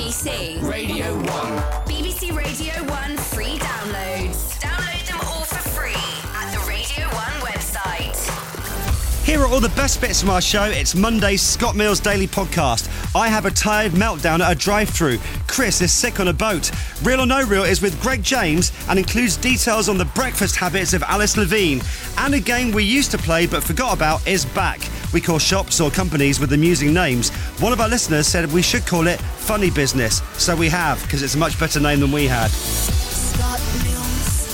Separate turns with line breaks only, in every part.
BBC
Radio 1.
BBC Radio 1 free downloads. Download them all for free at the Radio 1 website.
Here are all the best bits from our show. It's Monday's Scott Mills Daily Podcast. I have a tired meltdown at a drive-thru. Chris is sick on a boat. Real or No Real is with Greg James and includes details on the breakfast habits of Alice Levine. And a game we used to play but forgot about is back. We call shops or companies with amusing names. One of our listeners said we should call it Funny Business. So we have, because it's a much better name than we had.
Scott Mills,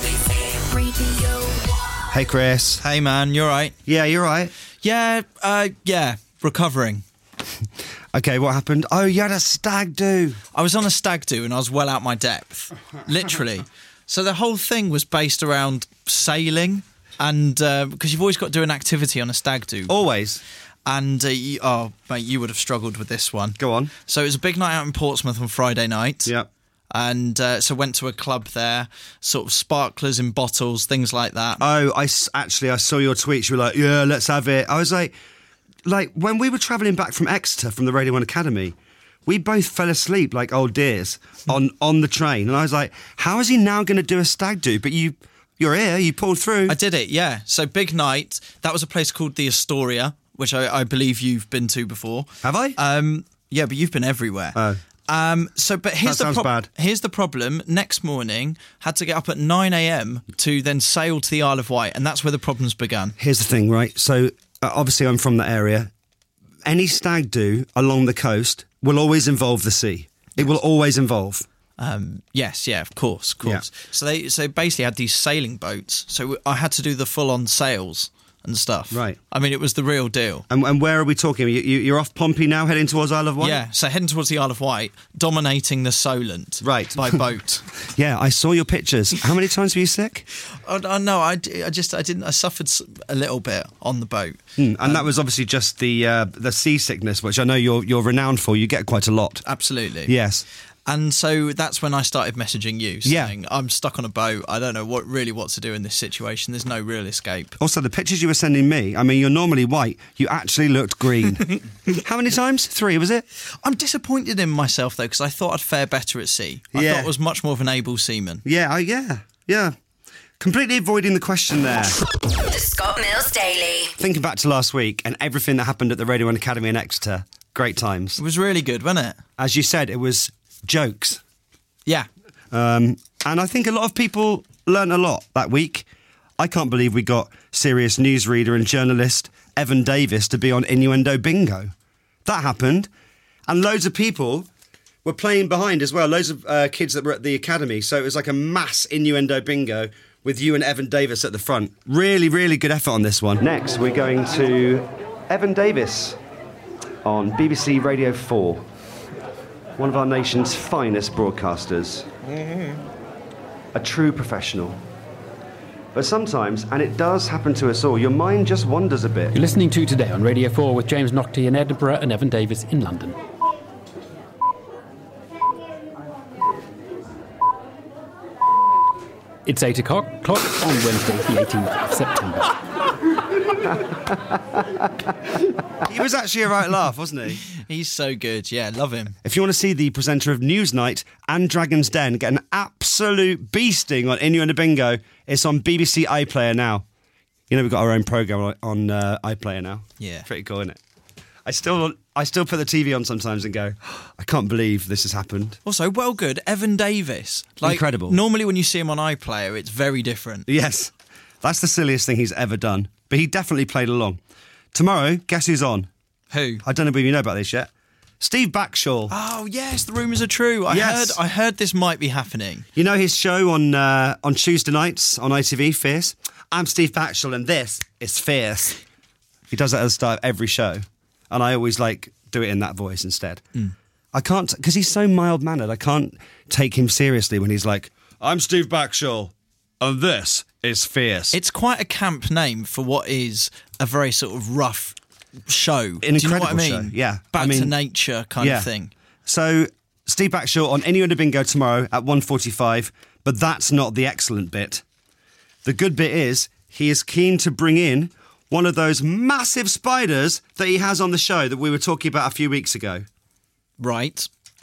BBC Radio 1.
Hey, Chris.
Hey man, you alright?
Yeah, you're right.
Yeah, recovering.
Okay, what happened? Oh, you had a stag do.
I was on a stag do and I was well out my depth, literally. So the whole thing was based around sailing, and because you've always got to do an activity on a stag do.
Always.
And mate, you would have struggled with this one.
Go on.
So it was a big night out in Portsmouth on Friday night.
Yep.
And so went to a club there, sort of sparklers in bottles, things like that.
Oh, I saw your tweets. You were like, yeah, let's have it. I was like when we were travelling back from Exeter from the Radio 1 Academy, we both fell asleep like old dears on the train. And I was like, how is he now going to do a stag do? But you're here, you pulled through.
I did it, yeah. So big night. That was a place called the Astoria, which I believe you've been to before.
Have I?
Yeah, but you've been everywhere.
Oh.
But here's
That sounds bad.
Here's the problem. Next morning, had to get up at 9 a.m. to then sail to the Isle of Wight, and that's where the problems began.
Here's the thing, right? So obviously I'm from that area. Any stag do along the coast will always involve the sea. It will always involve.
Yes, yeah, of course.
Yeah.
So they basically had these sailing boats. So I had to do the full-on sails and stuff.
Right.
I mean, it was the real deal.
And where are we talking? You're off Pompey now, heading towards Isle of Wight?
Yeah, so heading towards the Isle of Wight, dominating the Solent.
Right.
By boat.
Yeah, I saw your pictures. How many times were you sick?
No, I suffered a little bit on the boat.
And that was obviously just the seasickness, which I know you're renowned for. You get quite a lot.
Absolutely.
Yes.
And so that's when I started messaging you,
Yeah.
saying, I'm stuck on a boat. I don't know what to do in this situation. There's no real escape.
Also, the pictures you were sending me, I mean, you're normally white. You actually looked green. How many times? 3, was it?
I'm disappointed in myself, though, because I thought I'd fare better at sea. I thought I was much more of an able seaman.
Yeah. Completely avoiding the question there.
The Scott Mills Daily.
Thinking back to last week and everything that happened at the Radio 1 Academy in Exeter, great times.
It was really good, wasn't it?
As you said, it was jokes.
Yeah.
And I think a lot of people learnt a lot that week. I can't believe we got serious newsreader and journalist Evan Davis to be on Innuendo Bingo. That happened. And loads of people were playing behind as well. Loads of kids that were at the academy. So it was like a mass Innuendo Bingo with you and Evan Davis at the front. Really, really good effort on this one. Next, we're going to Evan Davis on BBC Radio 4. One of our nation's finest broadcasters. A true professional. But sometimes, and it does happen to us all, your mind just wanders a bit.
You're listening to Today on Radio 4 with James Naughtie in Edinburgh and Evan Davis in London. It's 8 o'clock on Wednesday, the 18th of September.
He was actually a right laugh, wasn't he?
He's so good. Yeah, love him.
If you want to see the presenter of Newsnight and Dragon's Den get an absolute beasting on Innuendo Bingo, it's on BBC iPlayer now. You know, we've got our own programme on iPlayer now.
Yeah.
Pretty cool, isn't it? I still put the TV on sometimes and go, I can't believe this has happened.
Also, well good. Evan Davis.
Incredible.
Normally when you see him on iPlayer, it's very different.
Yes, that's the silliest thing he's ever done. But he definitely played along. Tomorrow, guess who's on?
Who?
I don't know if you know about this yet. Steve Backshall.
Oh, yes, the rumours are true. I heard this might be happening.
You know his show on Tuesday nights on ITV, Fierce? I'm Steve Backshall and this is Fierce. He does that at the start of every show. And I always do it in that voice instead. I can't, because he's so mild-mannered, I can't take him seriously when he's like, I'm Steve Backshall and this is Fierce.
It's quite a camp name for what is a very sort of rough show.
An
Do you know
incredible
what I mean?
show, yeah.
Back to nature kind of thing.
So, Steve Backshall on Innuendo Bingo tomorrow at 1:45, but that's not the excellent bit. The good bit is, he is keen to bring in one of those massive spiders that he has on the show that we were talking about a few weeks ago.
Right.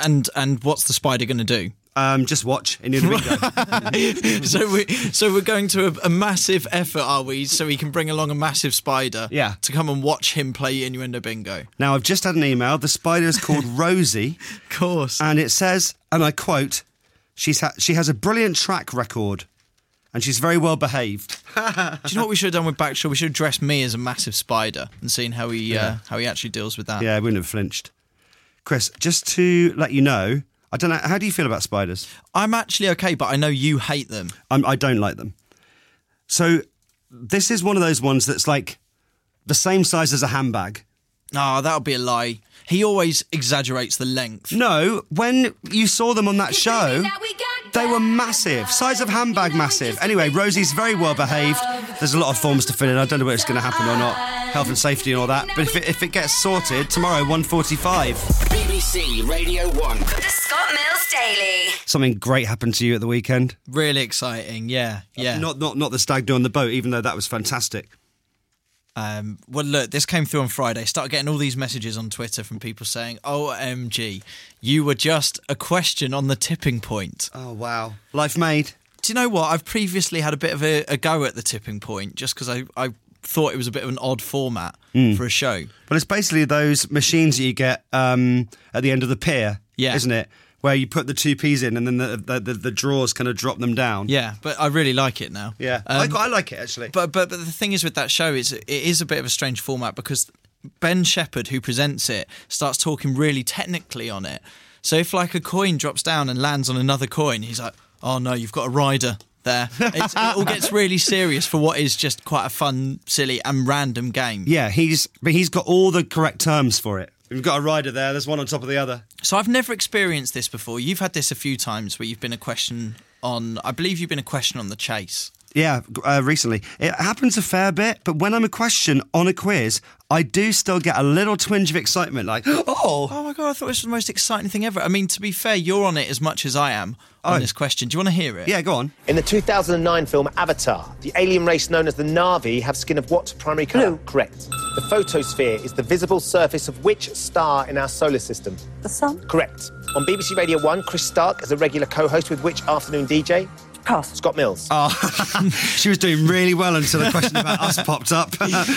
And what's the spider going to do?
Just watch Innuendo Bingo.
So we're going to a massive effort, are we? So we can bring along a massive spider to come and watch him play Innuendo Bingo.
Now, I've just had an email. The spider is called Rosie.
Of course.
And it says, and I quote, she has a brilliant track record and she's very well behaved.
Do you know what we should have done with Backshore? We should have dressed me as a massive spider and seen how he actually deals with that.
Yeah, I wouldn't have flinched. Chris, just to let you know, I don't know, how do you feel about spiders?
I'm actually okay, but I know you hate them.
I don't like them. So this is one of those ones that's like the same size as a handbag.
Oh, that would be a lie. He always exaggerates the length.
No, when you saw them on that show, they were massive. Size of handbag, massive. Anyway, Rosie's very well behaved. There's a lot of forms to fill in. I don't know whether it's going to happen or not. Health and safety and all that. But if it gets sorted, tomorrow, 1:45.
BBC Radio 1. The Scott Mills Daily.
Something great happened to you at the weekend.
Really exciting, yeah.
Not the stag do on the boat, even though that was fantastic.
Well, look, this came through on Friday. Started getting all these messages on Twitter from people saying, OMG, you were just a question on the tipping point.
Oh, wow. Life made.
Do you know what? I've previously had a bit of a go at the tipping point just because I thought it was a bit of an odd format for a show.
Well, it's basically those machines that you get at the end of the pier, isn't it? Where you put the 2p's in and then the drawers kind of drop them down.
Yeah, but I really like it now.
Yeah, I like it, actually.
But the thing is with that show, it is a bit of a strange format because Ben Shepherd, who presents it, starts talking really technically on it. So if like a coin drops down and lands on another coin, he's like, oh no, you've got a rider there. It all gets really serious for what is just quite a fun, silly and random game.
Yeah, he's got all the correct terms for it. We've got a rider there, there's one on top of the other.
So I've never experienced this before. You've had this a few times where you've been a question on, I believe you've been a question on the chase.
Yeah, recently. It happens a fair bit, but when I'm a question on a quiz, I do still get a little twinge of excitement, like, oh
my God, I thought this was the most exciting thing ever. I mean, to be fair, you're on it as much as I am on this question. Do you want to hear it?
Yeah, go on.
In the 2009 film Avatar, the alien race known as the Na'vi have skin of what primary colour?
Blue.
Correct. The photosphere is the visible surface of which star in our solar system?
The sun?
Correct. On BBC Radio 1, Chris Stark is a regular co-host with which afternoon DJ?
Pass.
Scott Mills.
Oh, she was doing really well until the question about us popped up.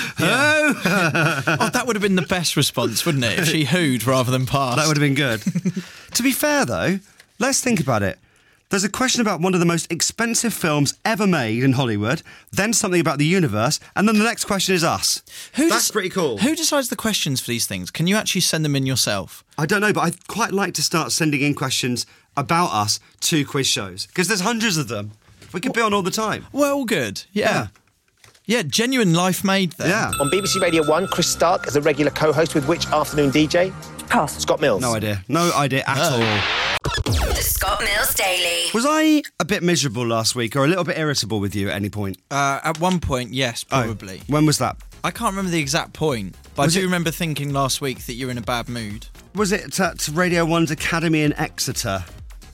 Oh, that would have been the best response, wouldn't it? If she hooed rather than passed.
That would have been good. To be fair, though, let's think about it. There's a question about one of the most expensive films ever made in Hollywood, then something about the universe, and then the next question is us. That's pretty cool.
Who decides the questions for these things? Can you actually send them in yourself?
I don't know, but I'd quite like to start sending in questions about us to quiz shows, because there's hundreds of them. We could be on all the time.
Well, good. Yeah, genuine life made there.
Yeah.
On BBC Radio 1, Chris Stark is a regular co-host with which afternoon DJ?
Pass.
Scott Mills.
No idea at all.
The Scott Mills Daily.
Was I a bit miserable last week or a little bit irritable with you at any point?
At one point, yes, probably.
Oh, when was that?
I can't remember the exact point, but I do remember thinking last week that you were in a bad mood.
Was it at Radio 1's Academy in Exeter?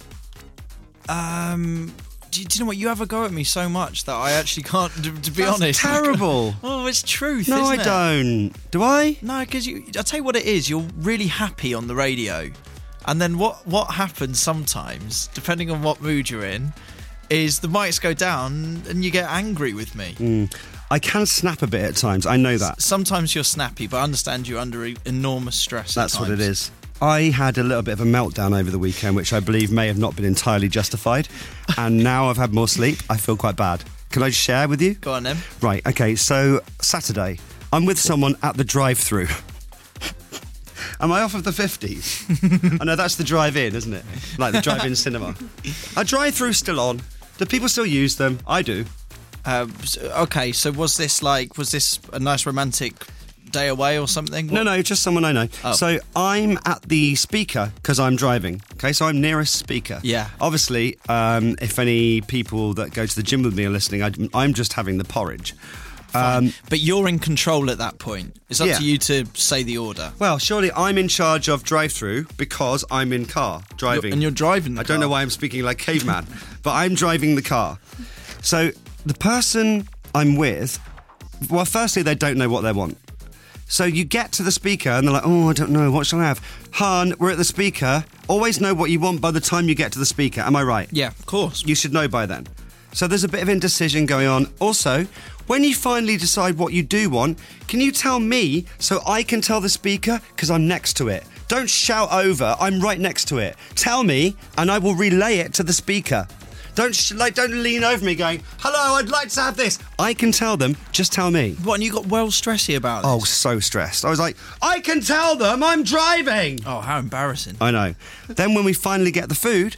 Do you know what? You have a go at me so much that I actually can't, to be honest.
Terrible.
Oh, it's truth,
No,
isn't
I
it?
don't. Do I?
No, because I'll tell you what it is. You're really happy on the radio. And then what happens sometimes, depending on what mood you're in, is the mics go down and you get angry with me.
I can snap a bit at times. I know that.
Sometimes you're snappy, but I understand you're under enormous stress.
That's what it is. I had a little bit of a meltdown over the weekend, which I believe may have not been entirely justified. And now I've had more sleep, I feel quite bad. Can I just share with you?
Go on then.
Right, okay, so Saturday, I'm with someone at the drive-thru. Am I off of the 50s? I know that's the drive-in, isn't it? Like the drive-in cinema. Are drive-throughs still on? Do people still use them? I do.
Okay, so was this a nice romantic day away or something?
No, just someone I know.
Oh.
So I'm at the speaker because I'm driving. Okay, so I'm nearest speaker.
Yeah.
Obviously, if any people that go to the gym with me are listening, I'm just having the porridge.
But you're in control at that point. It's up
Yeah.
to you to say the order.
Well, surely I'm in charge of drive-through because I'm in car driving.
And you're driving the
I don't know why I'm speaking like caveman, but I'm driving the car. So the person I'm with, well, firstly, they don't know what they want. So you get to the speaker and they're like, oh, I don't know, what shall I have? Hun, we're at the speaker. Always know what you want by the time you get to the speaker. Am I right?
Yeah, of course.
You should know by then. So there's a bit of indecision going on. Also, when you finally decide what you do want, can you tell me so I can tell the speaker? Because I'm next to it. Don't shout over. I'm right next to it. Tell me and I will relay it to the speaker. Don't lean over me going, hello, I'd like to have this. I can tell them, just tell me.
What, and you got well stressy about this?
Oh, so stressed. I was like, I can tell them, I'm driving.
Oh, how embarrassing.
I know. Then when we finally get the food,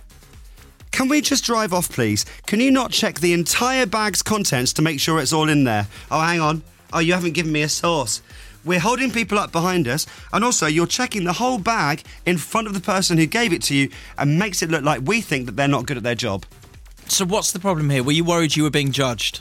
can we just drive off, please? Can you not check the entire bag's contents to make sure it's all in there? Oh, hang on. Oh, you haven't given me a sauce. We're holding people up behind us, and also you're checking the whole bag in front of the person who gave it to you and makes it look like we think that they're not good at their job.
So what's the problem here? Were you worried you were being judged?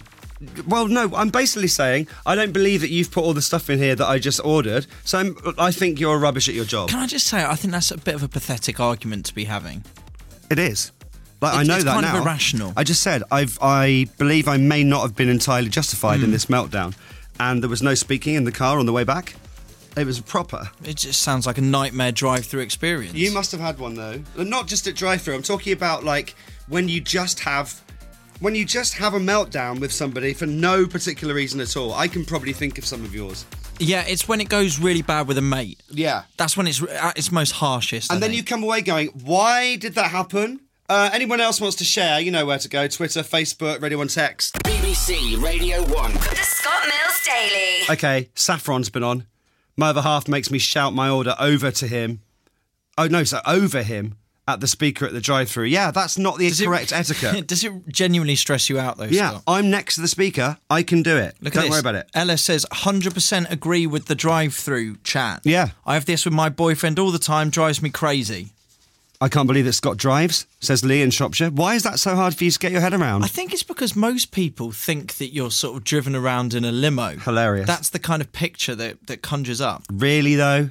Well, no, I'm basically saying I don't believe that you've put all the stuff in here that I just ordered, so I think you're rubbish at your job.
Can I just say, I think that's a bit of a pathetic argument to be having.
It is. Like, I know
it's
that
kind
now.
of irrational.
I just said, I believe I may not have been entirely justified in this meltdown, and there was no speaking in the car on the way back. It was proper.
It just sounds like a nightmare drive-through experience.
You must have had one, though. Not just at drive-through. I'm talking about, like, when you just have a meltdown with somebody for no particular reason at all. I can probably think of some of yours.
Yeah, it's when it goes really bad with a mate.
Yeah.
That's when it's at its most harshest.
And then you come away going, why did that happen? Anyone else wants to share, you know where to go. Twitter, Facebook, Radio 1 Text.
BBC Radio 1. The Scott Mills Daily.
Okay, Saffron's been on. My other half makes me shout my order over to him. Oh, no, so over him at the speaker at the drive-thru. Yeah, that's not the correct etiquette.
Does it genuinely stress you out, though,
Yeah,
Scott?
I'm next to the speaker. I can do it.
Look at
Don't
this.
worry about it.
Ella says, 100% agree with the drive-thru chat.
Yeah.
I have this with my boyfriend all the time, drives me crazy.
I can't believe that Scott drives, says Lee in Shropshire. Why is that so hard for you to get your head around?
I think it's because most people think that you're sort of driven around in a limo.
Hilarious.
That's the kind of picture that conjures up.
Really, though?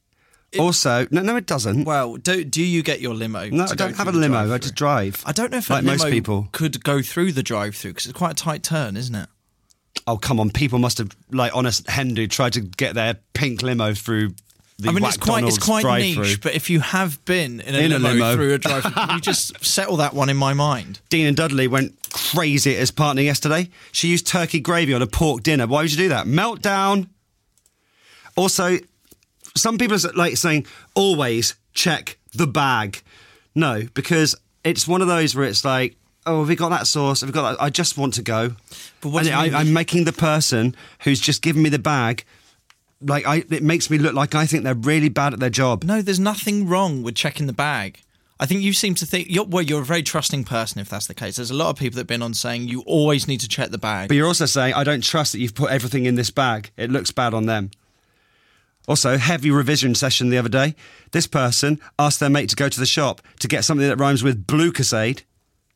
Also, no, it doesn't.
Well, do you get your limo?
No,
to
I
go
don't have
through
a
the
limo.
drive-thru?
I just drive.
I don't know if
like
a limo
most people
could go through the drive-thru because it's quite a tight turn, isn't it?
Oh, come on. People must have, like, honest Hindu tried to get their pink limo through the
it's quite
drive-thru.
niche, but if you have been in a limo through a drive-thru, you just settle that one in my mind.
Dean and Dudley went crazy at his partner yesterday. She used turkey gravy on a pork dinner. Why would you do that? Meltdown. Also, some people are like saying, always check the bag. No, because it's one of those where it's like, oh, have we got that sauce? Have we got that? I just want to go.
But what do you mean?
I'm making the person who's just given me the bag, it makes me look like I think they're really bad at their job.
No, there's nothing wrong with checking the bag. I think you seem to think, you're a very trusting person if that's the case. There's a lot of people that have been on saying you always need to check the bag.
But you're also saying, I don't trust that you've put everything in this bag. It looks bad on them. Also, heavy revision session the other day. This person asked their mate to go to the shop to get something that rhymes with Blucosade.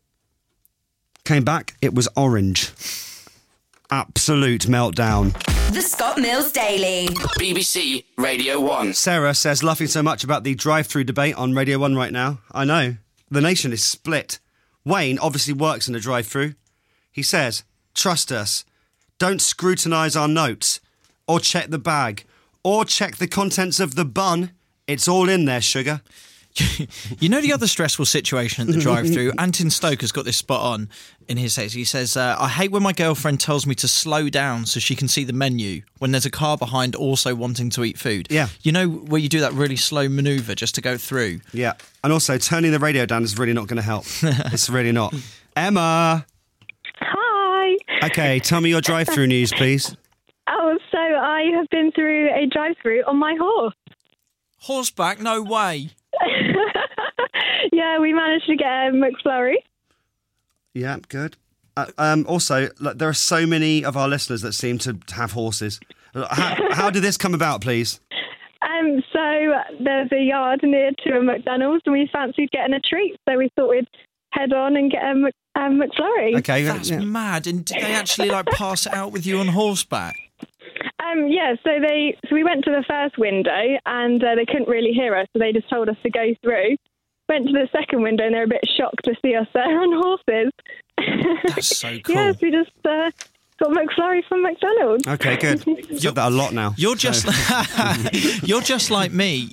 Came back, it was orange. Absolute meltdown.
The Scott Mills Daily.
BBC Radio 1.
Sarah says, laughing so much about the drive-thru debate on Radio 1 right now. I know. The nation is split. Wayne obviously works in a drive-thru. He says, trust us. Don't scrutinise our notes. Or check the bag. Or check the contents of the bun. It's all in there, sugar.
You know the other stressful situation at the drive-thru? Anton Stoker's got this spot on in his text. He says, I hate when my girlfriend tells me to slow down so she can see the menu when there's a car behind also wanting to eat food.
Yeah.
You know where you do that really slow manoeuvre just to go through?
Yeah. And also, turning the radio down is really not going to help. It's really not. Emma!
Hi!
Okay, tell me your drive-thru news, please.
Oh, so I have been through a drive-thru on my horse.
Horseback? No way.
Yeah, we managed to get a McFlurry.
Yeah, good. Also, there are so many of our listeners that seem to have horses. How did this come about, please?
So there's a yard near to a McDonald's and we fancied getting a treat, so we thought we'd head on and get a McFlurry.
Okay,
That's mad. And did they actually pass it out with you on horseback?
Yeah, so we went to the first window and they couldn't really hear us, so they just told us to go through. Went to the second window and they were a bit shocked to see us there on horses.
That's so cool.
Yes, we just Got McFlurry from McDonald's.
Okay, good. You've said that a lot now.
You're just you're just like me.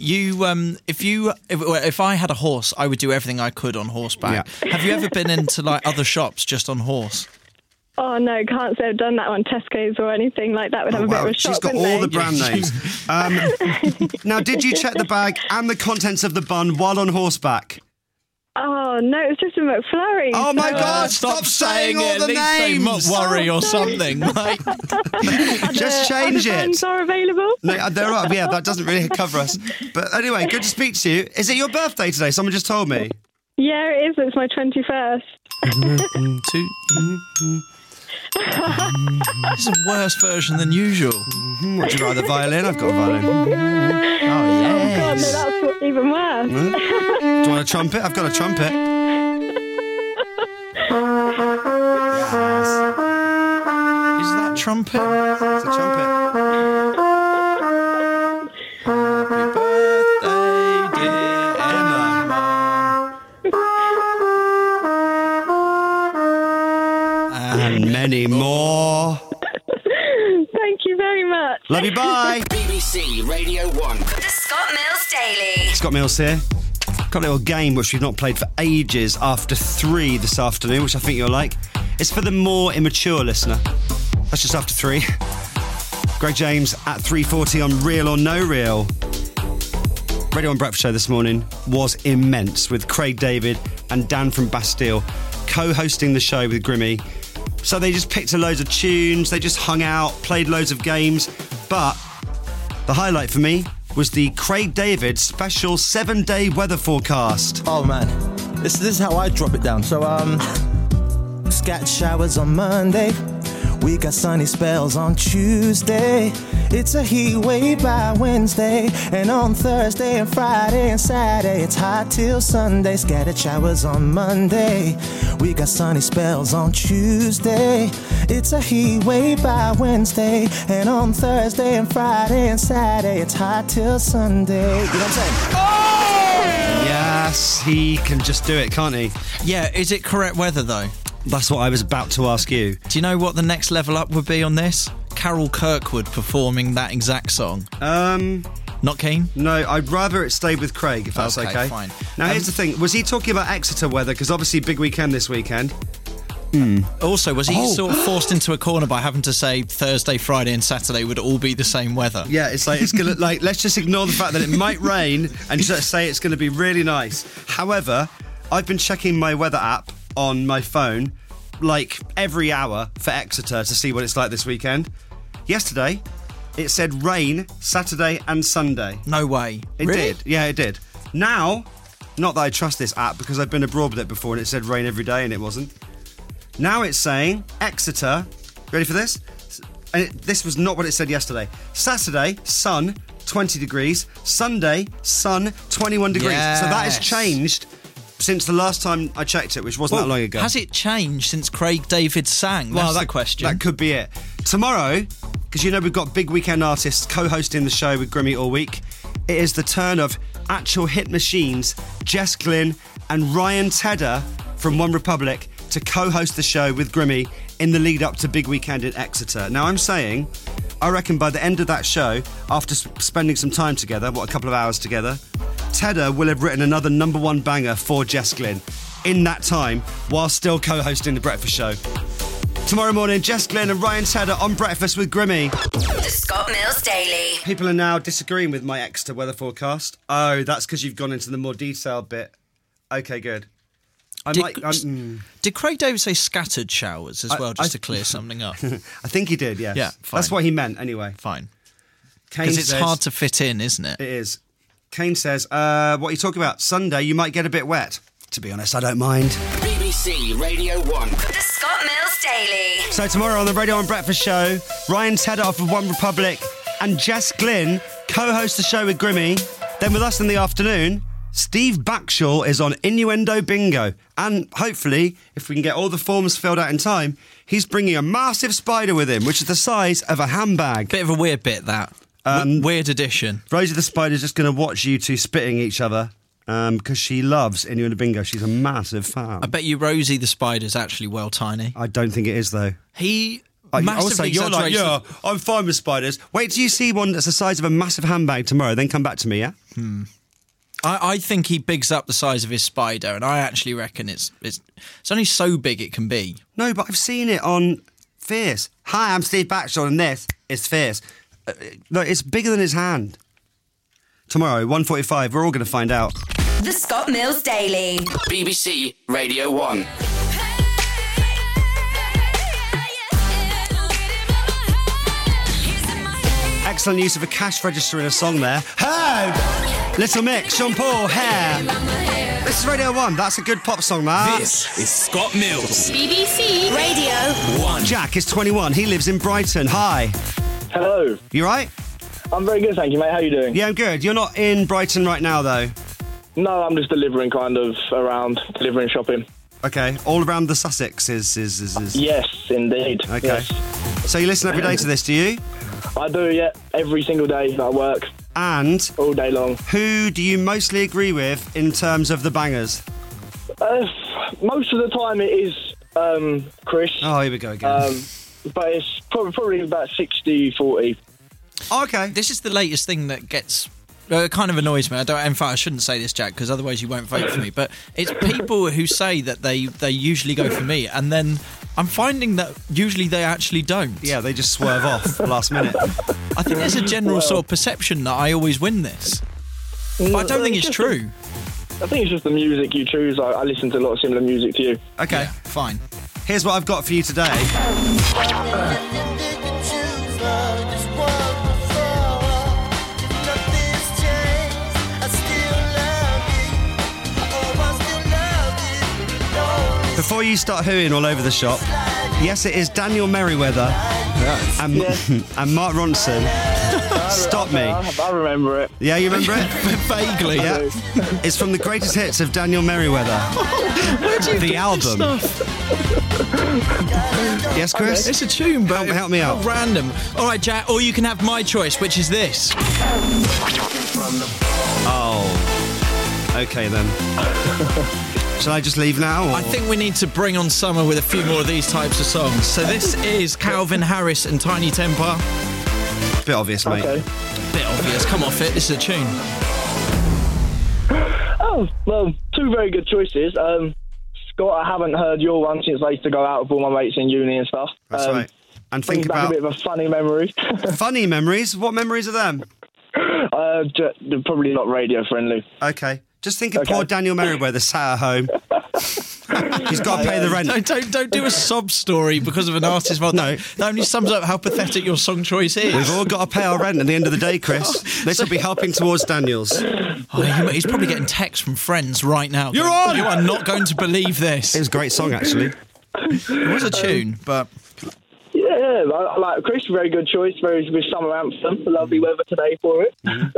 If I had a horse, I would do everything I could on horseback.
Yeah.
Have you ever been into like other shops just on horse?
Oh, no, can't say I've done that on Tesco's or anything like that. Would have a bit of a shock,
She's got
wouldn't
all
they?
the brand names. Now, did you check the bag and the contents of the bun while on horseback?
Oh, no, it was just a McFlurry.
Oh, my
So,
God, stop saying all
it.
the
At least say
names.
McWorry or
sorry.
something. Like,
Just change
other
it.
brands are available.
No, there are. Yeah, that doesn't really cover us. But anyway, good to speak to you. Is it your birthday today? Someone just told me.
Yeah, it is. It's my 21st.
It's a worse version than usual.
Would you rather violin? I've got a violin.
Oh, God, no, that's even worse.
Do you want a trumpet? I've got a trumpet.
Is that trumpet?
It's a trumpet.
Happy birthday, dear Emma.
And many more.
Thank you very much.
Love you, bye.
BBC Radio 1.
The Scott Mills Daily.
Scott Mills here. Got a little game which we've not played for ages after 3 this afternoon, which I think you'll like. It's for the more immature listener. That's just after 3. Greg James at 3:40 on Real or No Real. Radio 1 Breakfast Show this morning was immense with Craig David and Dan from Bastille co-hosting the show with Grimmy. So they just picked a loads of tunes, they just hung out, played loads of games, but the highlight for me was the Craig David special 7-day weather forecast.
Oh man, this is how I drop it down. So scattered showers on Monday, we got sunny spells on Tuesday. It's a heat wave by Wednesday, and on Thursday and Friday and Saturday it's hot till Sunday. Scattered showers on Monday, we got sunny spells on Tuesday. It's a heat wave by Wednesday, and on Thursday and Friday and Saturday it's hot till Sunday. You know what I'm saying?
Yes, he can just do it, can't he?
Yeah, is it correct weather though?
That's what I was about to ask you.
Do you know what the next level up would be on this? Carol Kirkwood performing that exact song. Not keen?
No, I'd rather it stayed with Craig, if that's okay.
Fine.
Now, here's the thing. Was he talking about Exeter weather? Because obviously big weekend this weekend.
Also, was he sort of forced into a corner by having to say Thursday, Friday and Saturday would all be the same weather?
Yeah, it's like, it's gonna, like, let's just ignore the fact that it might rain and just say it's going to be really nice. However, I've been checking my weather app on my phone like every hour for Exeter to see what it's like this weekend. Yesterday, it said rain Saturday and Sunday.
No way.
It
Really?
did. Yeah, it did. Now, not that I trust this app because I've been abroad with it before and it said rain every day and it wasn't. Now it's saying Exeter, ready for this? And this was not what it said yesterday. Saturday, sun, 20 degrees. Sunday, sun, 21 degrees.
Yes.
So that has changed since the last time I checked it, which wasn't that long ago.
Has it changed since Craig David sang? That's the question.
That could be it. Tomorrow, because you know we've got big weekend artists co-hosting the show with Grimmy all week, it is the turn of actual hit machines, Jess Glynn and Ryan Tedder from One Republic to co-host the show with Grimmy in the lead up to big weekend in Exeter. Now I'm saying, I reckon by the end of that show, after spending some time together, a couple of hours together, Tedder will have written another number 1 banger for Jess Glynn in that time while still co-hosting the breakfast show. Tomorrow morning, Jess Glynn and Ryan Tedder on Breakfast with Grimmy.
The Scott Mills Daily.
People are now disagreeing with my Exeter weather forecast. Oh, that's because you've gone into the more detailed bit. Okay, good.
Did Craig David say scattered showers as well, just to clear something up?
I think he did, yes.
Yeah, fine.
That's what he meant, anyway.
Fine.
Kane
Because it's
says-
hard to fit in, isn't it?
It is. Kane says, what are you talking about? Sunday, you might get a bit wet. To be honest, I don't mind.
BBC Radio 1.
The Scott Mills Daily.
So tomorrow on the Radio 1 Breakfast Show, Ryan Tedder off of One Republic and Jess Glynn co-host the show with Grimmy. Then with us in the afternoon, Steve Backshall is on Innuendo Bingo. And hopefully, if we can get all the forms filled out in time, he's bringing a massive spider with him, which is the size of a handbag.
Bit of a weird bit, that. Weird addition.
Rosie the Spider's just going to watch you two spitting each other because she loves Innuendo Bingo. She's a massive fan.
I bet you Rosie the Spider's actually well tiny.
I don't think it is, though.
Massively
you're like,
exaggerated.
yeah, I'm fine with spiders. Wait till you see one that's the size of a massive handbag tomorrow, then come back to me, yeah?
I think he bigs up the size of his spider, and I actually reckon it's only so big it can be.
No, but I've seen it on Fierce. Hi, I'm Steve Batchel, and this is Fierce. No, it's bigger than his hand. Tomorrow, 1:45, we're all going to find out.
The Scott Mills Daily.
BBC Radio 1.
Excellent use of a cash register in a song there. Hey! Little Mix, Sean Paul, Hair. This is Radio 1. That's a good pop song, that.
This is Scott Mills.
BBC Radio
1.
Jack is 21. He lives in Brighton. Hi.
Hello.
You right?
I'm very good, thank you, mate. How you doing?
Yeah, I'm good. You're not in Brighton right now, though.
No, I'm just delivering kind of around, delivering shopping.
Okay. All around the Sussex is...
Yes, indeed.
Okay.
Yes.
So you listen every day to this, do you?
I do, yeah. Every single day that I work.
And
all day long.
Who do you mostly agree with in terms of the bangers?
Most of the time it is Chris.
Oh, here we go again.
But it's probably about 60-40.
Oh, okay.
This is the latest thing that gets... kind of annoys me. In fact, I shouldn't say this, Jack, because otherwise you won't vote for me. But it's people who say that they usually go for me, and then I'm finding that usually they actually don't.
Yeah, they just swerve off last minute.
I think there's a general sort of perception that I always win this, but I don't think it's true.
I think it's just the music you choose. I listen to a lot of similar music to you.
Okay,
yeah, fine.
Here's what I've got for you today. Before you start hooing all over the shop, yes, it is Daniel Merriweather and Mark Ronson. Stop Me.
I remember it.
Yeah, you remember it?
Vaguely.
Yeah. It's from the greatest hits of Daniel Merriweather. The album. Yes, Chris?
Okay. It's a tune, but
help me out.
Random. All right, Jack, or you can have my choice, which is this.
Oh. Okay, then. Shall I just leave now? Or?
I think we need to bring on summer with a few more of these types of songs. So this is Calvin Harris and Tiny Temper.
Bit obvious, mate.
Okay.
Bit obvious. Come off it. This is a tune.
Oh, well, two very good choices. Scott, I haven't heard your one since I used to go out with all my mates in uni and stuff.
That's right. And think
back
about
a bit of a funny memory.
Funny memories? What memories are them?
They're probably not radio friendly.
Okay. Just think of poor Daniel Merriweather sat at home. He's got to pay the rent.
Don't do a sob story because of an artist. Well,
no.
That only sums up how pathetic your song choice is.
We've all got to pay our rent at the end of the day, Chris. This will be helping towards Daniel's.
Oh, he's probably getting texts from friends right now.
You're on!
You are not going to believe this.
It was a great song, actually.
It was a tune, but...
Yeah, I like Chris. Very good choice. Very good summer anthem. Lovely weather today for it.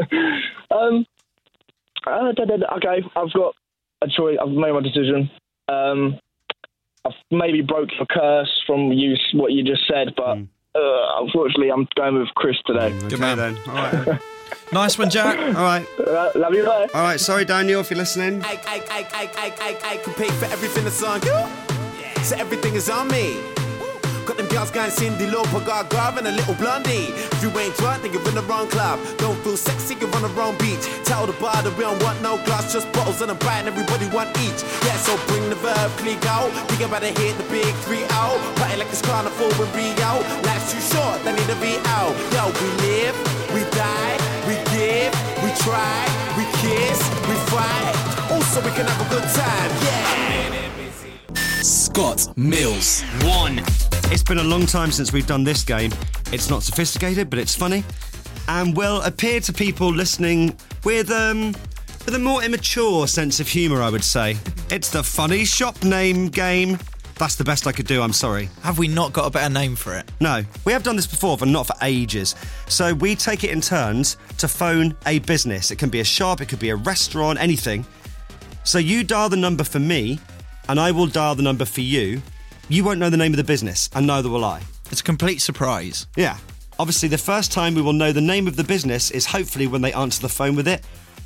Okay, I've got a choice. I've made my decision. I've maybe broke the curse from what you just said, but unfortunately, I'm going with Chris today.
Good man, then. All right.
Nice one, Jack.
All right.
Love you, bye.
All right. Sorry, Daniel, if you're listening.
I can pay for everything that's on you. So everything is on me. Got them girls going Cindy Lauper, got Garv and a little blondie. If you ain't drunk, then you're in the wrong club. Don't feel sexy, you're on the wrong beach. Tell the bar that we don't want no glass, just bottles and a bite, and everybody want each. Yeah, so bring the verb, click out. Think about to hit the big 3 out. Party like it's carnival when we out. Life's too short, they need to be out. Yo, we live, we die, we give, we try, we kiss, we fight. Also, we can have a good time, yeah.
Scott Mills. 1.
It's been a long time since we've done this game. It's not sophisticated, but it's funny, and will appear to people listening with a more immature sense of humour, I would say. It's the funny shop name game. That's the best I could do, I'm sorry.
Have we not got a better name for it?
No. We have done this before, but not for ages. So we take it in turns to phone a business. It can be a shop, it could be a restaurant, anything. So you dial the number for me, and I will dial the number for you. You won't know the name of the business, and neither will I.
It's a complete surprise.
Yeah. Obviously, the first time we will know the name of the business is hopefully when they answer the phone with it.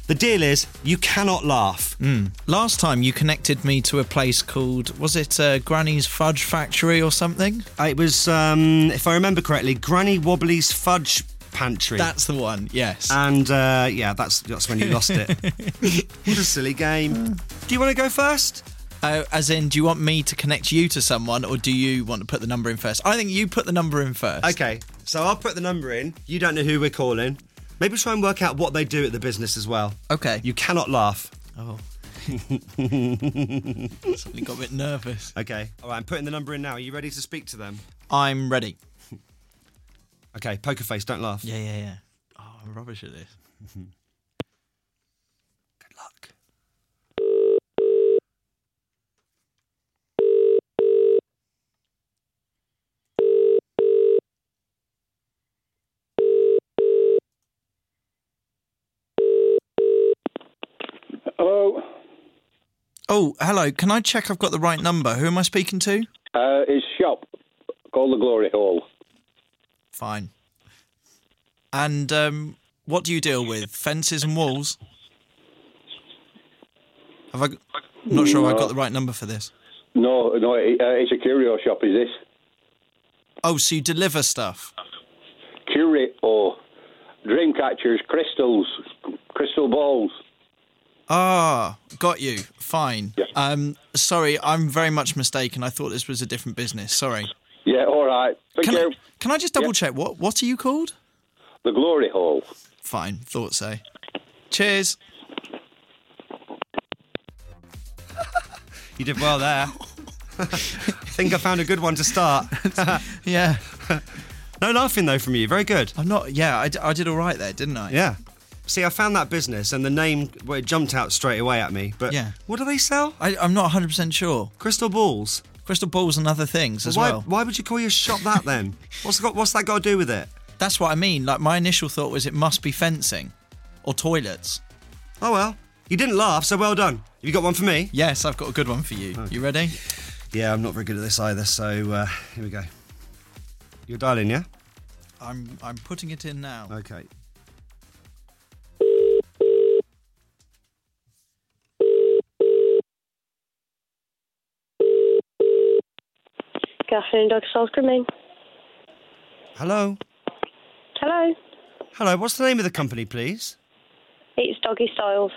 The deal is, you cannot laugh.
Last time you connected me to a place called, was it Granny's Fudge Factory or something?
It was, if I remember correctly, Granny Wobbly's Fudge Pantry.
That's the one, yes.
And, that's when you lost it. What a silly game. Do you want to go first?
As in, do you want me to connect you to someone, or do you want to put the number in first? I think you put the number in first.
Okay, so I'll put the number in. You don't know who we're calling. Maybe try and work out what they do at the business as well.
Okay.
You cannot laugh.
Oh. Suddenly got a bit nervous.
Okay. All right, I'm putting the number in now. Are you ready to speak to them?
I'm ready.
Okay, poker face, don't laugh.
Yeah. Oh, I'm rubbish at this.
Good luck.
Hello.
Oh, hello. Can I check I've got the right number? Who am I speaking to?
It's shop called the Glory Hall.
Fine. And what do you deal with? Fences and walls? I'm not sure I got the right number for this.
No, it's a curio shop, is this?
Oh, so you deliver stuff?
Curio, dream catchers, crystals, crystal balls.
Ah, got you. Fine.
Yeah.
Sorry, I'm very much mistaken. I thought this was a different business. Sorry.
Yeah, all right. Thank you.
Can I just double check? What are you called?
The Glory Hall.
Fine, thought so. Cheers.
You did well there. I think I found a good one to start.
Yeah.
No laughing, though, from you. Very good.
I'm not... Yeah, I did all right there, didn't I?
Yeah. See, I found that business and the name, it jumped out straight away at me. But
yeah.
What do they sell?
I'm not 100% sure.
Crystal balls?
Crystal balls and other things as well.
Why would you call your shop that then? What's that got to do with it?
That's what I mean. Like, my initial thought was it must be fencing or toilets.
Oh, well. You didn't laugh, so well done. Have you got one for me?
Yes, I've got a good one for you. Okay. You ready?
Yeah, I'm not very good at this either, so here we go. You're dialing, yeah?
I'm putting it in now.
Okay.
Good afternoon, Dr. Styles Grooming.
Hello?
Hello.
Hello, what's the name of the company, please?
It's Doggy Styles.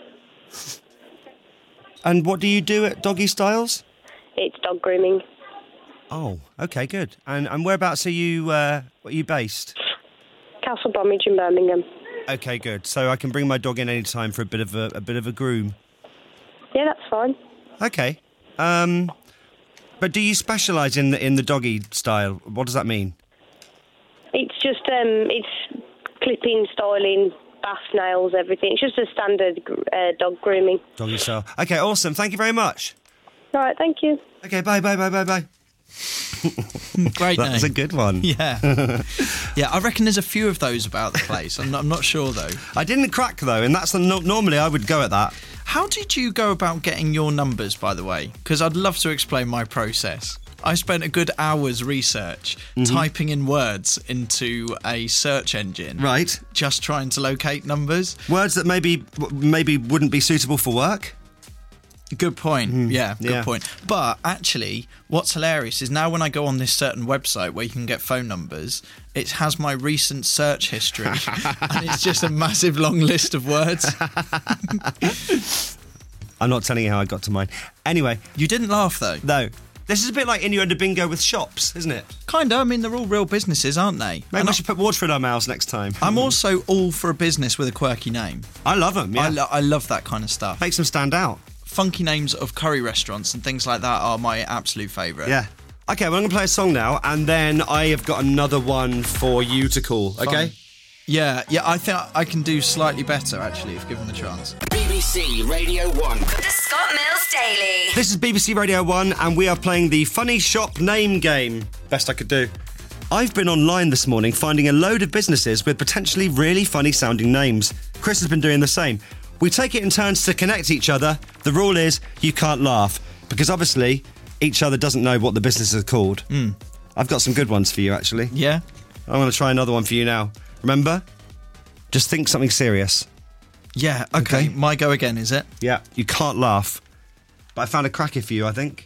And what do you do at Doggy Styles?
It's dog grooming.
Oh, okay, good. And whereabouts are you based?
Castle Bromwich in Birmingham.
Okay, good. So I can bring my dog in any time for a bit of a groom.
Yeah, that's fine.
Okay. But do you specialise in the doggy style? What does that mean?
It's just it's clipping, styling, bath, nails, everything. It's just a standard dog grooming.
Doggy style. Okay, awesome. Thank you very much.
All right, thank you.
Okay, bye.
Great name.
That's a good one.
Yeah. Yeah, I reckon there's a few of those about the place. I'm not sure, though.
I didn't crack, though, and that's normally I would go at that.
How did you go about getting your numbers, by the way? Because I'd love to explain my process. I spent a good hour's research typing in words into a search engine.
Right.
Just trying to locate numbers.
Words that maybe wouldn't be suitable for work?
Good point. Yeah, good point. But actually, what's hilarious is now when I go on this certain website where you can get phone numbers, it has my recent search history. And it's just a massive long list of words.
I'm not telling you how I got to mine. Anyway.
You didn't laugh, though.
No. This is a bit like innuendo bingo with shops, isn't it?
Kinda. I mean, they're all real businesses, aren't they?
Maybe we should put water in our mouths next time.
I'm also all for a business with a quirky name.
I love them, yeah.
I love that kind of stuff.
Makes them stand out.
Funky names of curry restaurants and things like that are my absolute favourite.
Yeah. Okay, well, I'm going to play a song now, and then I have got another one for you to call, okay?
Fun. Yeah, I think I can do slightly better, actually, if given the chance.
BBC Radio 1.
The Scott Mills Daily.
This is BBC Radio 1, and we are playing the Funny Shop Name Game. Best I could do. I've been online this morning finding a load of businesses with potentially really funny-sounding names. Chris has been doing the same. We take it in turns to connect each other. The rule is you can't laugh, because obviously each other doesn't know what the businesses are called. I've got some good ones for you, actually.
Yeah?
I'm going to try another one for you now. Remember? Just think something serious.
Yeah, okay. My go again, is it?
Yeah, you can't laugh. But I found a cracker for you, I think.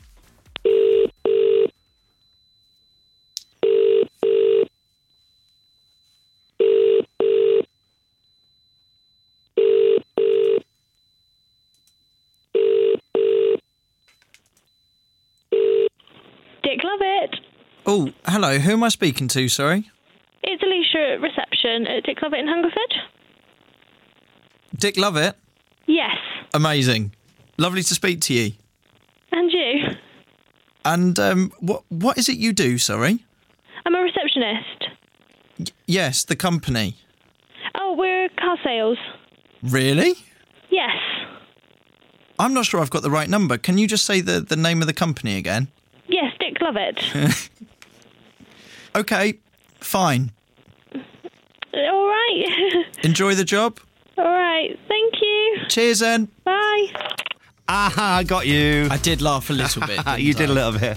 Dick Lovett.
Oh, hello. Who am I speaking to, sorry?
It's Alicia at reception at Dick Lovett in Hungerford.
Dick Lovett?
Yes.
Amazing. Lovely to speak to you.
And you?
And what is it you do, sorry?
I'm a receptionist.
Yes, the company.
Oh, we're car sales.
Really?
Yes.
I'm not sure I've got the right number. Can you just say the name of the company again?
Yes, Dick Lovett.
Okay, fine.
All right.
Enjoy the job.
All right. Thank you.
Cheers, then.
Bye.
Aha, I got you.
I did laugh a little bit.
You did a little bit.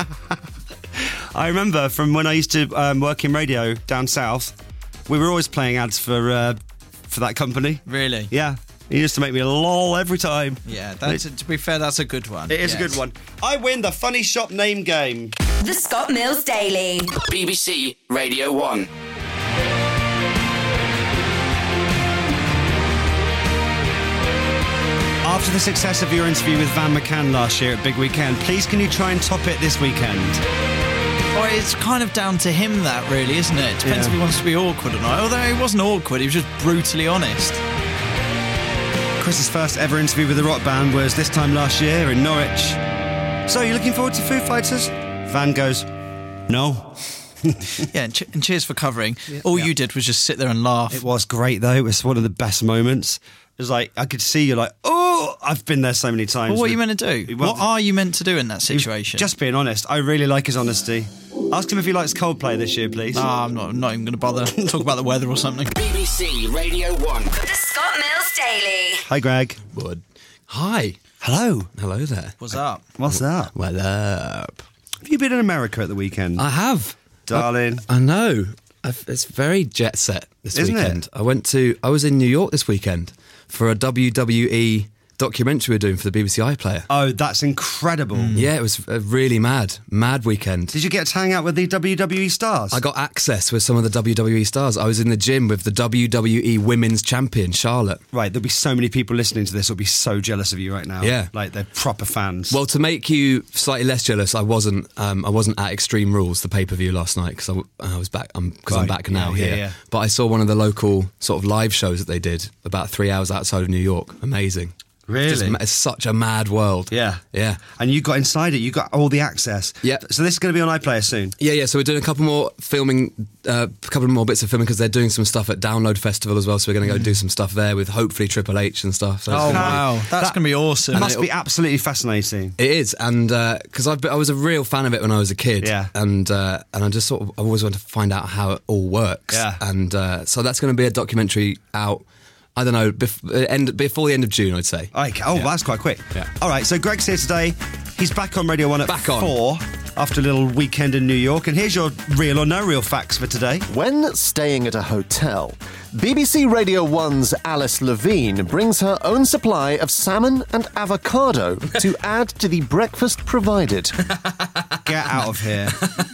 I remember from when I used to work in radio down south, we were always playing ads for that company.
Really?
Yeah. He used to make me lol every time.
Yeah, to be fair, that's a good one.
It is a good one. I win the Funny Shop name game.
The Scott Mills Daily.
BBC Radio 1.
After the success of your interview with Van McCann last year at Big Weekend, please can you try and top it this weekend?
Well, it's kind of down to him, that really, isn't it? Depends if he wants to be awkward or not. Although he wasn't awkward, he was just brutally honest.
Chris's first ever interview with the rock band was this time last year in Norwich. So, you looking forward to Foo Fighters? Van goes, no.
Yeah, and cheers for covering. All you did was just sit there and laugh.
It was great, though. It was one of the best moments. It was like, I could see you like, oh, I've been there so many times.
Well, what are you meant to do? What are you meant to do in that situation?
Just being honest. I really like his honesty. Ask him if he likes Coldplay this year, please.
I'm not even going to bother. Talk about the weather or something.
BBC Radio 1.
The Scott Mills Daily.
Hi, Greg.
Wood. Hi.
Hello.
Hello there.
What's up?
What's up?
Well up.
Have you been in America at the weekend?
I have.
Darling.
I know. It's very jet set this
Isn't
weekend.
it?
I was in New York this weekend for a WWE documentary we're doing for the BBC iPlayer.
Oh, that's incredible.
Yeah, it was a really mad weekend.
Did you get to hang out with the WWE stars?
I got access with some of the WWE stars. I was in the gym with the WWE Women's Champion, Charlotte.
Right, there'll be so many people listening to this who'll be so jealous of you right now.
Yeah.
Like, they're proper fans.
Well, to make you slightly less jealous, I wasn't at Extreme Rules, the pay-per-view last night, because I was back, because I'm back now here.
Yeah.
But I saw one of the local sort of live shows that they did about 3 hours outside of New York. Amazing.
Really?
It's such a mad world.
Yeah.
Yeah.
And you got inside it. You got all the access.
Yeah.
So this is going to be on iPlayer soon?
Yeah. So we're doing a couple more bits of filming because they're doing some stuff at Download Festival as well. So we're going to go do some stuff there with hopefully Triple H and stuff. So
wow. That's going to be awesome.
It must be absolutely fascinating.
It is. And because I was a real fan of it when I was a kid.
Yeah.
And I just sort of I always wanted to find out how it all works.
Yeah.
And so that's going to be a documentary out, I don't know, before the end of June, I'd say.
Okay. Oh, that's quite quick.
Yeah.
All right, so Greg's here today. He's back on Radio 1 at
Back on.
4 after a little weekend in New York. And here's your real or no real facts for today.
When staying at a hotel, BBC Radio 1's Alice Levine brings her own supply of salmon and avocado to add to the breakfast provided.
Get out of here.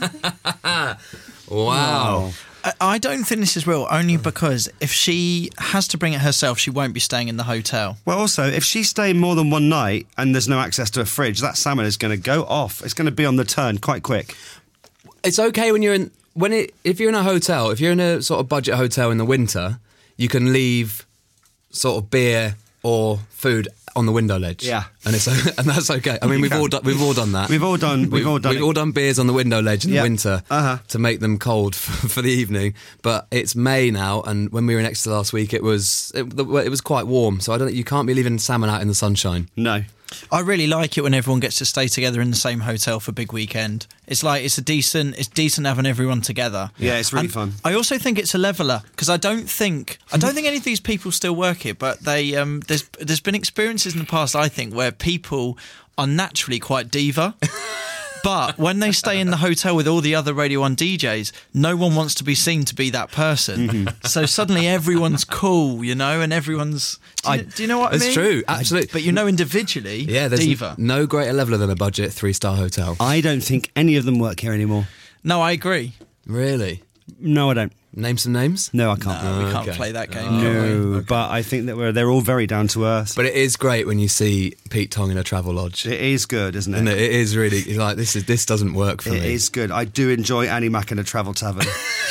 Wow.
I don't think this is real, only because if she has to bring it herself, she won't be staying in the hotel.
Well, also, if she's staying more than one night and there's no access to a fridge, that salmon is going to go off. It's going to be on the turn quite quick.
It's okay when if you're in a hotel, if you're in a sort of budget hotel in the winter, you can leave sort of beer or food on the window ledge.
Yeah.
And that's okay. I mean, we've all done that.
We've all done
beers on the window ledge in the winter
Uh-huh.
to make them cold for the evening. But it's May now, and when we were in Exeter last week, it was quite warm. So you can't be leaving salmon out in the sunshine.
No.
I really like it when everyone gets to stay together in the same hotel for big weekend. It's like it's decent having everyone together.
Yeah, it's really fun.
I also think it's a leveler because I don't think any of these people still work here, but they there's been experiences in the past, I think, where people are naturally quite diva. But when they stay in the hotel with all the other Radio 1 DJs, no one wants to be seen to be that person. So suddenly everyone's cool, and everyone's... Do you know what I mean?
It's true, absolutely.
But individually,
there's
diva.
no greater leveler than a budget 3-star hotel.
I don't think any of them work here anymore.
No, I agree.
Really?
No, I don't.
Name some names?
No, I can't.
No, we can't play that game.
No, but I think that they're all very down to earth.
But it is great when you see Pete Tong in a travel lodge.
It is good, isn't it?
And it is really like this doesn't work for me.
It is good. I do enjoy Annie Mac in a travel tavern.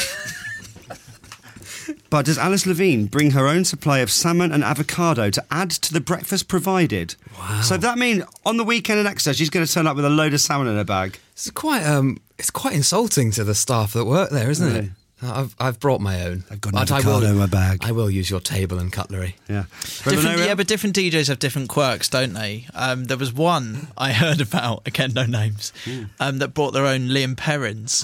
But does Alice Levine bring her own supply of salmon and avocado to add to the breakfast provided?
Wow.
So that means on the weekend in Exeter, she's going to turn up with a load of salmon in her bag.
It's quite insulting to the staff that work there, isn't it? I've brought my own.
I've got an avocado in my bag.
I will use your table and cutlery.
Yeah.
But different DJs have different quirks, don't they? There was one I heard about, again, no names, that brought their own Liam Perrins.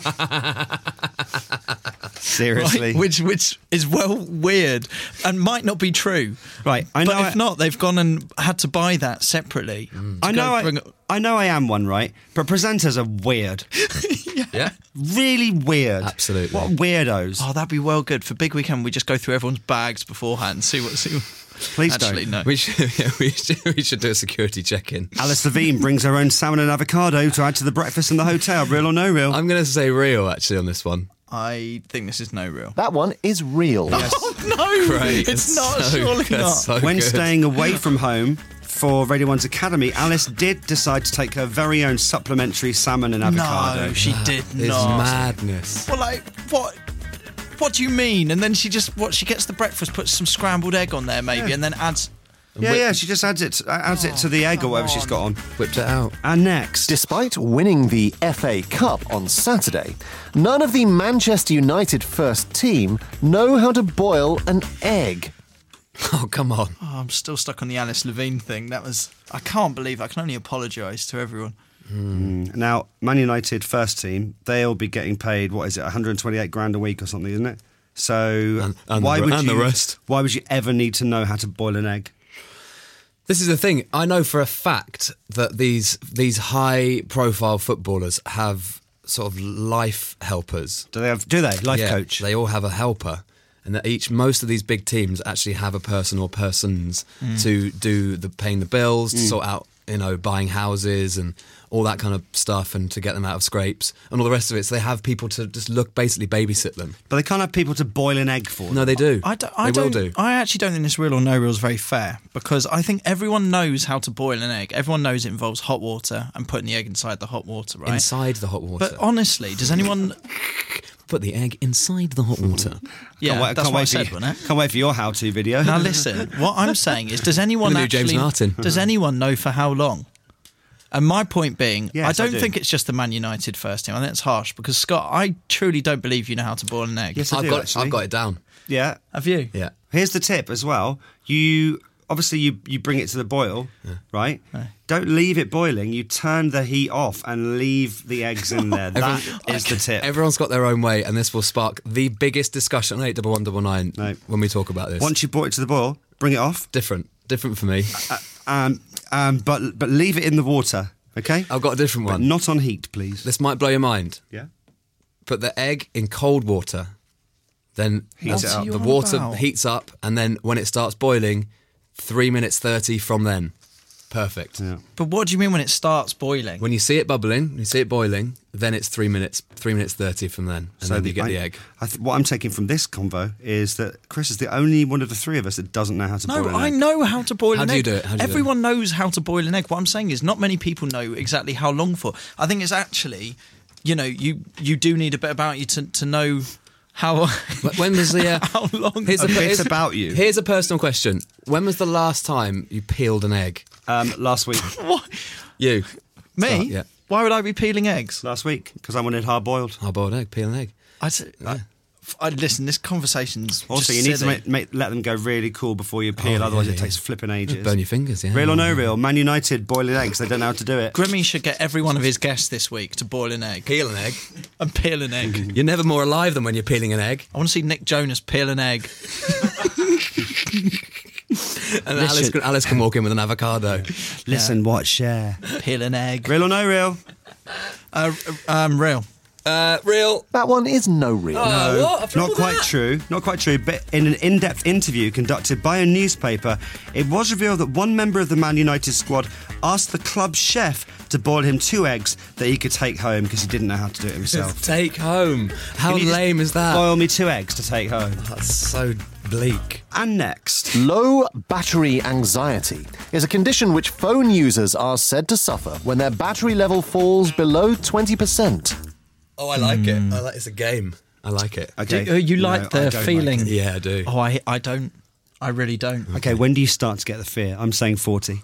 Seriously?
Right? Which is weird and might not be true.
Right.
But if not, they've gone and had to buy that separately.
I know I am one, right? But presenters are weird.
Yeah.
Really weird.
Absolutely.
What weirdos.
Oh, that'd be well good. For Big Weekend, we just go through everyone's bags beforehand, see what...
Please
Actually,
don't.
No.
We should do a security check-in.
Alice Levine brings her own salmon and avocado to add to the breakfast in the hotel. Real or no real?
I'm going to say real, actually, on this one.
I think this is no real.
That one is real.
Yes.
Oh, no!
Great.
It's not,
so
surely
good,
not.
so
When
good.
staying away from home for Radio 1's Academy, Alice did decide to take her very own supplementary salmon and avocado.
No, she did
It's
not.
madness.
Well, what do you mean? And then she gets the breakfast, puts some scrambled egg on there maybe, and then adds...
Yeah, she just adds it to the egg or whatever she's got on.
Whipped it out.
And next...
Despite winning the FA Cup on Saturday, none of the Manchester United first team know how to boil an egg.
Oh, come on.
Oh, I'm still stuck on the Alice Levine thing. I can't believe I can only apologise to everyone.
Now, Man United first team, they'll be getting paid, 128 grand a week or something, isn't it? So why would you ever need to know how to boil an egg?
This is the thing. I know for a fact that these high-profile footballers have sort of life helpers.
Do they? Life coach?
They all have a helper. And that most of these big teams actually have a person or persons to do paying the bills, to sort out, buying houses and all that kind of stuff, and to get them out of scrapes and all the rest of it. So they have people to just basically babysit them.
But they can't have people to boil an egg for them.
No, they do.
I
will do.
I actually don't think this real or no real is very fair, because I think everyone knows how to boil an egg. Everyone knows it involves hot water and putting the egg inside the hot water, right?
Inside the hot water.
But honestly, does anyone...
Put the egg inside the hot water.
Yeah, that's what I said, wasn't it?
Can't wait for your how-to video.
Now listen, what I'm saying is, does anyone
James Martin.
Does anyone know for how long? And my point being,
yes,
I don't think it's just the Man United first team. I think it's harsh, because Scott, I truly don't believe you know how to boil an egg.
Yes,
I've got it down.
Yeah.
Have you?
Yeah.
Here's the tip as well. You bring it to the boil, right? Don't leave it boiling. You turn the heat off and leave the eggs in there. That is the tip.
Everyone's got their own way, and this will spark the biggest discussion on 81199 when we talk about this.
Once you brought it to the boil, bring it off.
Different for me.
But leave it in the water, okay?
I've got a different one.
But not on heat, please.
This might blow your mind.
Yeah.
Put the egg in cold water, then the water heats up, and then when it starts boiling, 3 minutes 30 from then. Perfect.
Yeah.
But what do you mean when it starts boiling?
When you see it bubbling, you see it boiling, then it's 3 minutes 30 from then, and then you get the egg.
What I'm taking from this convo is that Chris is the only one of the three of us that doesn't know how to boil an egg.
No, I know how to boil an egg.
How do you do it?
Everyone knows how to boil an egg. What I'm saying is, not many people know exactly how long for. I think it's actually, you do need a bit about you to know how.
When was the
how long?
Here's about you.
Here's a personal question. When was the last time you peeled an egg?
Last week.
What?
You.
Me?
Scott, yeah.
Why would I be peeling eggs?
Last week, because I wanted hard-boiled.
Hard-boiled egg, peel an egg.
Listen, this conversation's
also, you need to let them go really cool before you peel, otherwise it takes flipping ages.
Burn your fingers, yeah.
Real or no real? Man United boiling eggs, they don't know how to do it.
Grimmy should get every one of his guests this week to boil an egg.
Peel an egg.
And peel an egg.
You're never more alive than when you're peeling an egg.
I want to see Nick Jonas peel an egg.
And Alice can walk in with an avocado.
Listen, watch, share.
Peel an egg.
Real or no real?
Real.
Real.
That one is no real.
No,
what? After
not
all
quite
that?
true. Not quite true. But in an in-depth interview conducted by a newspaper, it was revealed that one member of the Man United squad asked the club chef to boil him 2 eggs that he could take home because he didn't know how to do it himself.
Take home. How
Can you just
lame is that?
Boil me 2 eggs to take home.
That's so bleak.
And next.
Low battery anxiety is a condition which phone users are said to suffer when their battery level falls below 20%.
Oh, I like it. It's a game. I like it.
Okay.
You like
No, I
the
don't
feeling?
like it.
Yeah, I do.
Oh, I don't. I really don't.
Okay, when do you start to get the fear? I'm saying 40.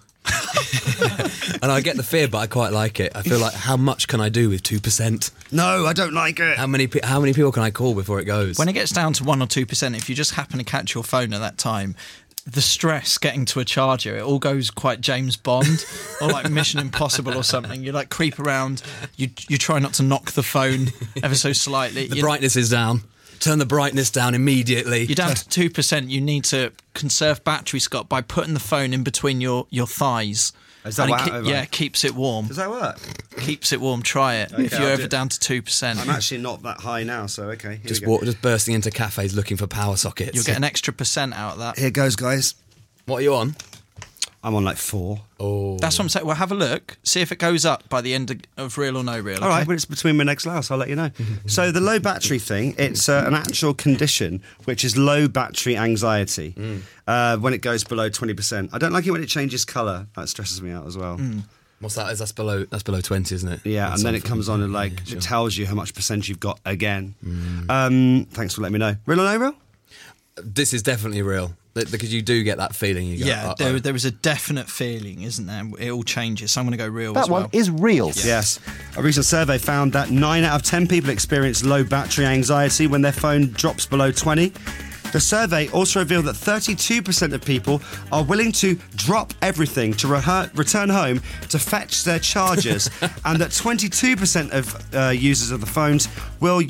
And I get the fear, but I quite like it. I feel like, how much can I do with 2%?
No, I don't like it.
How many people can I call before it goes?
When it gets down to 1 or 2%, if you just happen to catch your phone at that time, the stress getting to a charger, it all goes quite James Bond or like Mission Impossible or something. You like creep around, you try not to knock the phone ever so slightly.
The brightness is down. Turn the brightness down immediately.
You're down to 2%. You need to conserve battery, Scott, by putting the phone in between your thighs.
Is that
And it keeps it warm.
Does that work?
Keeps it warm. Try it.
Okay,
if you're
I'll
ever down to 2%.
I'm actually not that high now, so okay. Here
Just
we go.
just bursting into cafes looking for power sockets.
You'll get an extra % out of that.
Here goes, guys.
What are you on?
I'm on like 4.
Oh,
That's what I'm saying. Well, have a look. See if it goes up by the end of Real or No Real.
All right,
okay?
but it's between my next louse, I'll let you know. So the low battery thing, it's an actual condition, which is low battery anxiety when it goes below 20%. I don't like it when it changes colour. That stresses me out as well.
What's that? That's below 20, isn't it?
Yeah,
That's
and then
on
it comes on and like
sure.
it tells you how much % you've got again. Thanks for letting me know. Real or no real?
This is definitely real because you do get that feeling. You go,
Yeah, there is a definite feeling, isn't there? It all changes. So I'm going to go real
That
as well.
one is real.
Yes. A recent survey found that 9 out of 10 people experience low battery anxiety when their phone drops below 20. The survey also revealed that 32% of people are willing to drop everything to return home to fetch their chargers, and that 22% of users of the phones will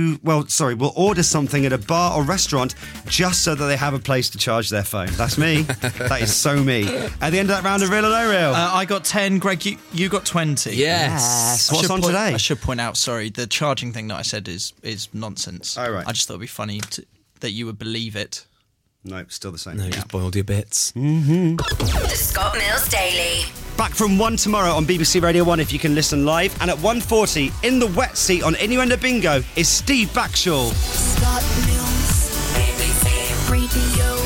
order something at a bar or restaurant just so that they have a place to charge their phone. That's me. That is so me. At the end of that round of Real or No Real.
I got 10. Greg, you got 20.
Yes.
What's on today?
I should point out, sorry, the charging thing that I said is nonsense.
Oh, right.
I just thought it'd be funny that you would believe it.
No, still the same.
No, just boiled your bits.
The Scott Mills Daily.
Back from 1 tomorrow on BBC Radio 1 if you can listen live. And at 1:40 in the wet seat on Innuendo Bingo is Steve Backshall.
Scott Mills, BBC Radio